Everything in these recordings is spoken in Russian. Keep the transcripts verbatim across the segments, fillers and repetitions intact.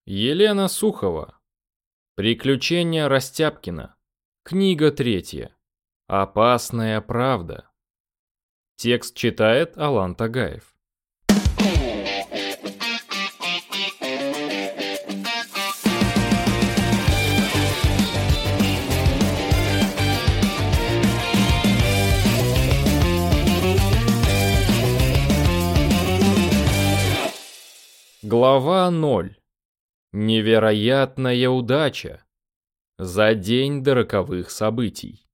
Елена Сухова. Приключения Растяпкина. Книга третья. Опасная правда. Текст читает Алан Тагаев. Глава ноль. Невероятная удача. За день до роковых событий.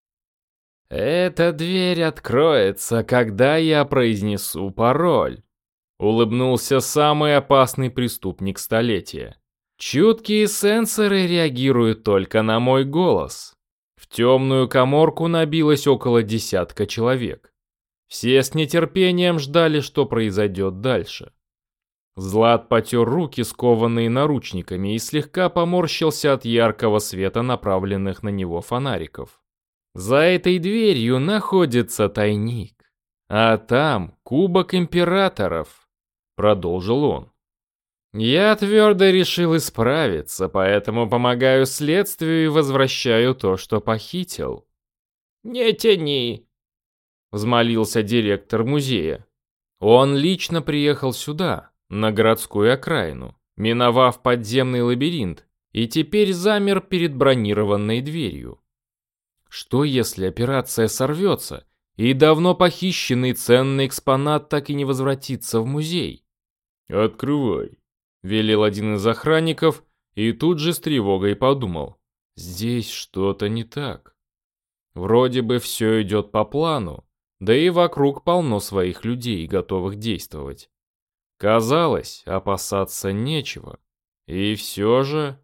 «Эта дверь откроется, когда я произнесу пароль», — улыбнулся самый опасный преступник столетия. «Чуткие сенсоры реагируют только на мой голос». В темную каморку набилось около десятка человек. Все с нетерпением ждали, что произойдет дальше. Злат потер руки, скованные наручниками, и слегка поморщился от яркого света направленных на него фонариков. За этой дверью находится тайник, а там кубок императоров, продолжил он. Я твердо решил исправиться, поэтому помогаю следствию и возвращаю то, что похитил. Не тяни, взмолился директор музея. Он лично приехал сюда, на городскую окраину, миновав подземный лабиринт, и теперь замер перед бронированной дверью. Что если операция сорвется, и давно похищенный ценный экспонат так и не возвратится в музей? «Открывай», — велел один из охранников, и тут же с тревогой подумал. Здесь что-то не так. Вроде бы все идет по плану, да и вокруг полно своих людей, готовых действовать. Казалось, опасаться нечего. И все же...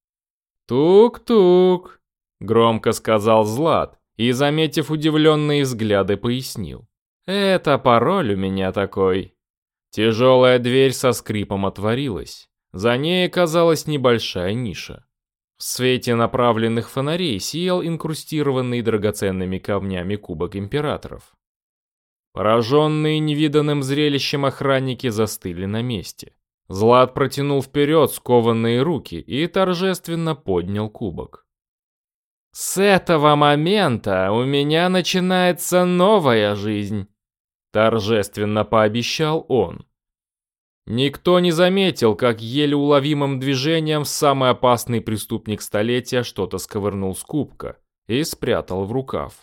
«Тук-тук», — громко сказал Злат и, заметив удивленные взгляды, пояснил. «Это пароль у меня такой». Тяжелая дверь со скрипом отворилась. За ней оказалась небольшая ниша. В свете направленных фонарей сиял инкрустированный драгоценными камнями кубок императоров. Пораженные невиданным зрелищем охранники застыли на месте. Злат протянул вперед скованные руки и торжественно поднял кубок. «С этого момента у меня начинается новая жизнь», — торжественно пообещал он. Никто не заметил, как еле уловимым движением самый опасный преступник столетия что-то сковырнул с кубка и спрятал в рукав.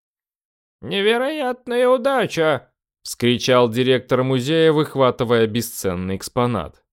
«Невероятная удача!» — вскричал директор музея, выхватывая бесценный экспонат.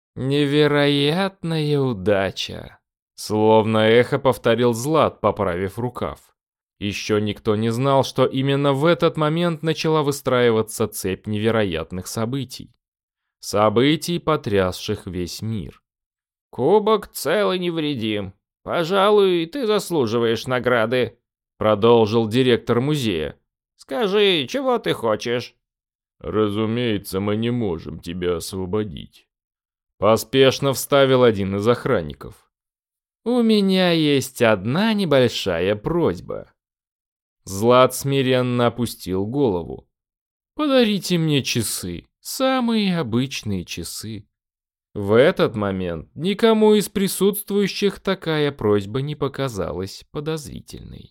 «Невероятная удача!» — словно эхо повторил Злат, поправив рукав. Еще никто не знал, что именно в этот момент начала выстраиваться цепь невероятных событий. Событий, потрясших весь мир. «Кубок цел и невредим. Пожалуй, ты заслуживаешь награды», — продолжил директор музея. «Скажи, чего ты хочешь?» «Разумеется, мы не можем тебя освободить», — поспешно вставил один из охранников. «У меня есть одна небольшая просьба». Злат смиренно опустил голову. «Подарите мне часы, самые обычные часы». В этот момент никому из присутствующих такая просьба не показалась подозрительной.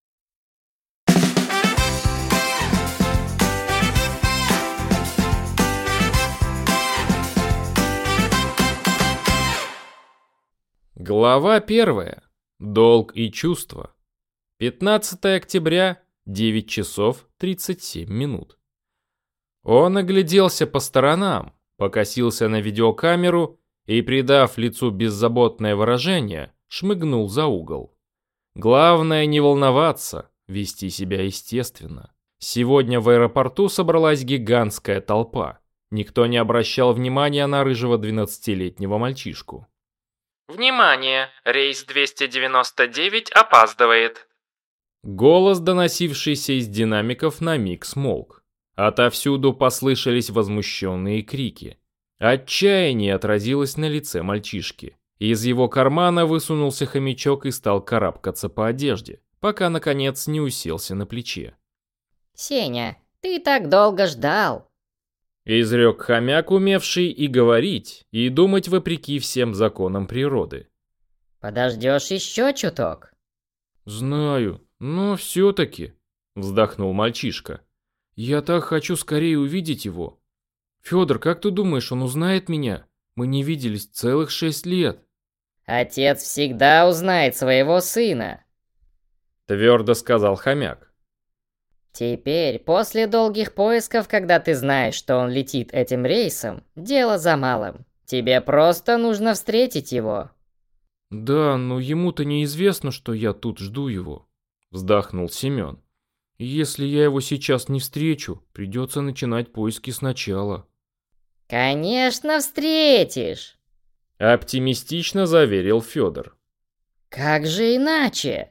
Глава первая. Долг и чувства. пятнадцатое октября, девять часов тридцать семь минут. Он огляделся по сторонам, покосился на видеокамеру и, придав лицу беззаботное выражение, шмыгнул за угол. Главное не волноваться, вести себя естественно. Сегодня в аэропорту собралась гигантская толпа. Никто не обращал внимания на рыжего двенадцатилетнего мальчишку. «Внимание! Рейс двести девяносто девять опаздывает!» Голос, доносившийся из динамиков, на миг смолк. Отовсюду послышались возмущенные крики. Отчаяние отразилось на лице мальчишки. Из его кармана высунулся хомячок и стал карабкаться по одежде, пока, наконец, не уселся на плече. «Сеня, ты так долго ждал!» Изрек хомяк, умевший и говорить, и думать вопреки всем законам природы. Подождешь еще чуток? Знаю, но все-таки, вздохнул мальчишка. Я так хочу скорее увидеть его. Федор, как ты думаешь, он узнает меня? Мы не виделись целых шесть лет. Отец всегда узнает своего сына. Твердо сказал хомяк. Теперь, после долгих поисков, когда ты знаешь, что он летит этим рейсом, дело за малым. Тебе просто нужно встретить его. Да, но ему-то неизвестно, что я тут жду его, вздохнул Семен. Если я его сейчас не встречу, придется начинать поиски сначала. Конечно, встретишь. Оптимистично заверил Федор. Как же иначе?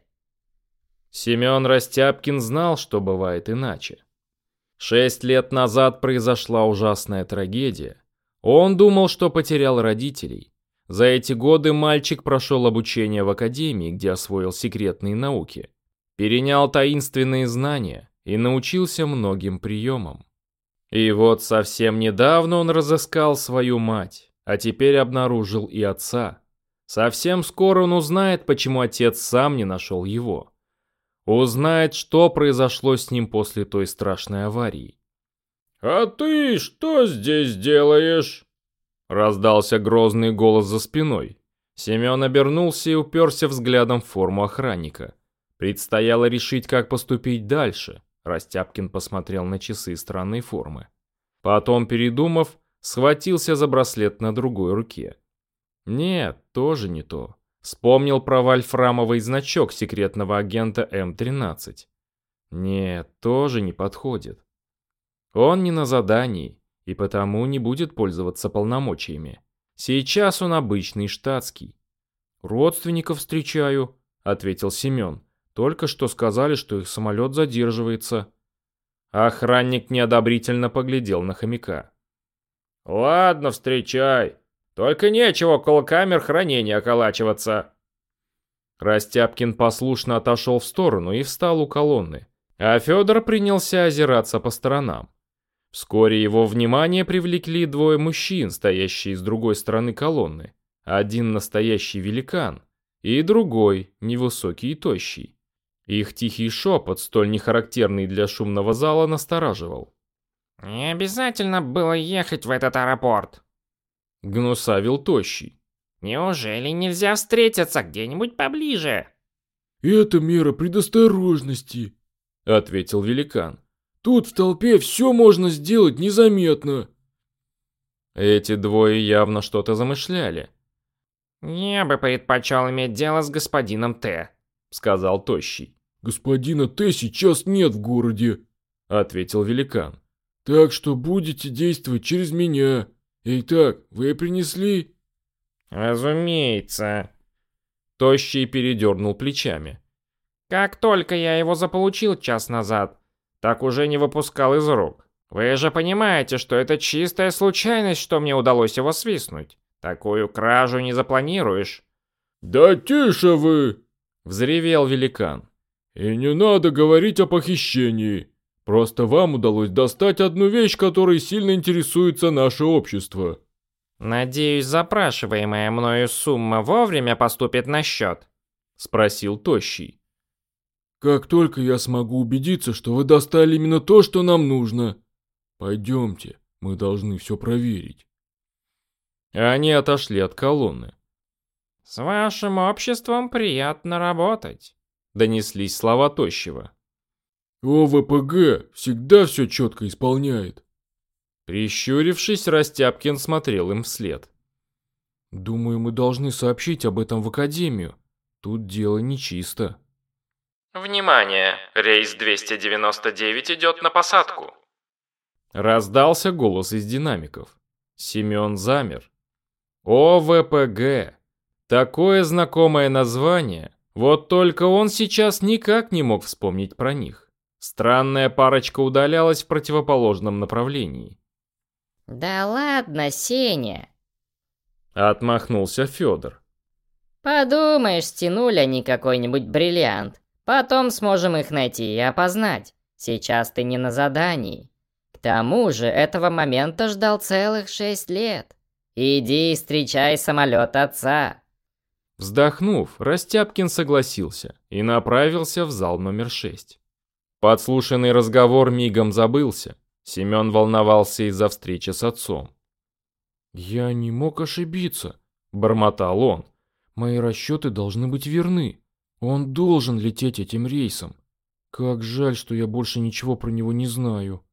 Семен Растяпкин знал, что бывает иначе. Шесть лет назад произошла ужасная трагедия. Он думал, что потерял родителей. За эти годы мальчик прошел обучение в академии, где освоил секретные науки, перенял таинственные знания и научился многим приемам. И вот совсем недавно он разыскал свою мать, а теперь обнаружил и отца. Совсем скоро он узнает, почему отец сам не нашел его. Узнает, что произошло с ним после той страшной аварии. «А ты что здесь делаешь?» Раздался грозный голос за спиной. Семен обернулся и уперся взглядом в форму охранника. Предстояло решить, как поступить дальше. Растяпкин посмотрел на часы странной формы. Потом, передумав, схватился за браслет на другой руке. Нет, тоже не то. Вспомнил про вольфрамовый значок секретного агента эм тринадцать. Нет, тоже не подходит. Он не на задании и потому не будет пользоваться полномочиями. Сейчас он обычный штатский. «Родственников встречаю», — ответил Семен. «Только что сказали, что их самолет задерживается». Охранник неодобрительно поглядел на хомяка. «Ладно, встречай. Только нечего около камер хранения околачиваться». Растяпкин послушно отошел в сторону и встал у колонны, а Федор принялся озираться по сторонам. Вскоре его внимание привлекли двое мужчин, стоящие с другой стороны колонны. Один настоящий великан, и другой, невысокий и тощий. Их тихий шепот, столь нехарактерный для шумного зала, настораживал. «Не обязательно было ехать в этот аэропорт», — гнусавил тощий. «Неужели нельзя встретиться где-нибудь поближе?» «Это мера предосторожности», — ответил великан. «Тут в толпе все можно сделать незаметно». Эти двое явно что-то замышляли. «Я бы предпочел иметь дело с господином Т», — сказал тощий. «Господина Т сейчас нет в городе», — ответил великан. «Так что будете действовать через меня. Итак, вы принесли?» «Разумеется». Тощий передернул плечами. «Как только я его заполучил час назад, так уже не выпускал из рук. Вы же понимаете, что это чистая случайность, что мне удалось его свистнуть. Такую кражу не запланируешь». «Да тише вы!» — взревел великан. «И не надо говорить о похищении. Просто вам удалось достать одну вещь, которой сильно интересуется наше общество». «Надеюсь, запрашиваемая мною сумма вовремя поступит на счет?» — спросил тощий. «Как только я смогу убедиться, что вы достали именно то, что нам нужно. Пойдемте, мы должны все проверить». Они отошли от колонны. «С вашим обществом приятно работать», — донеслись слова тощего. «О вэ пэ гэ всегда все четко исполняет». Прищурившись, Растяпкин смотрел им вслед. «Думаю, мы должны сообщить об этом в академию. Тут дело нечисто». «Внимание! Рейс двести девяносто девять идет на посадку!» Раздался голос из динамиков. Семен замер. о вэ пэ гэ. Такое знакомое название. Вот только он сейчас никак не мог вспомнить про них. Странная парочка удалялась в противоположном направлении. Да ладно, Сеня. Отмахнулся Федор. Подумаешь, стянули они какой-нибудь бриллиант. Потом сможем их найти и опознать. Сейчас ты не на задании. К тому же этого момента ждал целых шесть лет. Иди встречай самолет отца. Вздохнув, Растяпкин согласился и направился в зал номер шесть. Подслушанный разговор мигом забылся. Семен волновался из-за встречи с отцом. «Я не мог ошибиться», — бормотал он. «Мои расчеты должны быть верны. Он должен лететь этим рейсом. Как жаль, что я больше ничего про него не знаю».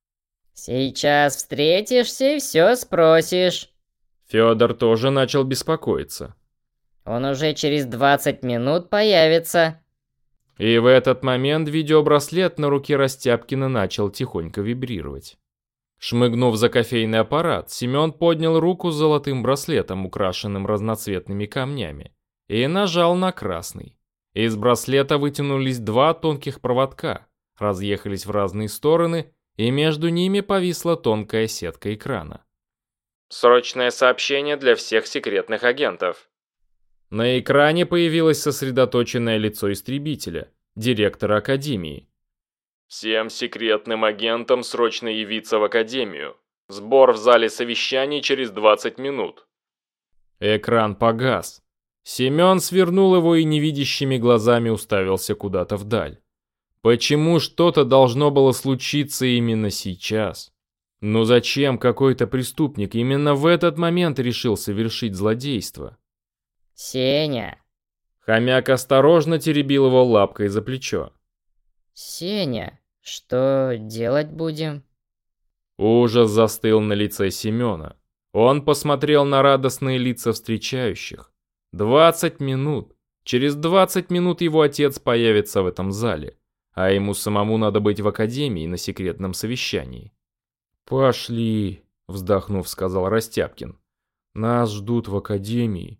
Сейчас встретишься и все спросишь. Федор тоже начал беспокоиться. Он уже через двадцать минут появится. И в этот момент видеобраслет на руке Растяпкина начал тихонько вибрировать. Шмыгнув за кофейный аппарат, Семен поднял руку с золотым браслетом, украшенным разноцветными камнями, и нажал на красный. Из браслета вытянулись два тонких проводка, разъехались в разные стороны, и между ними повисла тонкая сетка экрана. Срочное сообщение для всех секретных агентов. На экране появилось сосредоточенное лицо истребителя, директора Академии. Всем секретным агентам срочно явиться в Академию. Сбор в зале совещаний через двадцать минут. Экран погас. Семен свернул его и невидящими глазами уставился куда-то вдаль. Почему что-то должно было случиться именно сейчас? Ну зачем какой-то преступник именно в этот момент решил совершить злодейство? Сеня. Хомяк осторожно теребил его лапкой за плечо. Сеня, что делать будем? Ужас застыл на лице Семена. Он посмотрел на радостные лица встречающих. Двадцать минут. Через двадцать минут его отец появится в этом зале, а ему самому надо быть в Академии на секретном совещании. «Пошли», — вздохнув, сказал Растяпкин. «Нас ждут в Академии».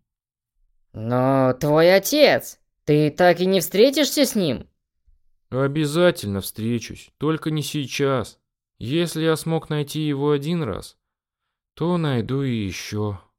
Но твой отец, ты так и не встретишься с ним? «Обязательно встречусь, только не сейчас. Если я смог найти его один раз, то найду и еще».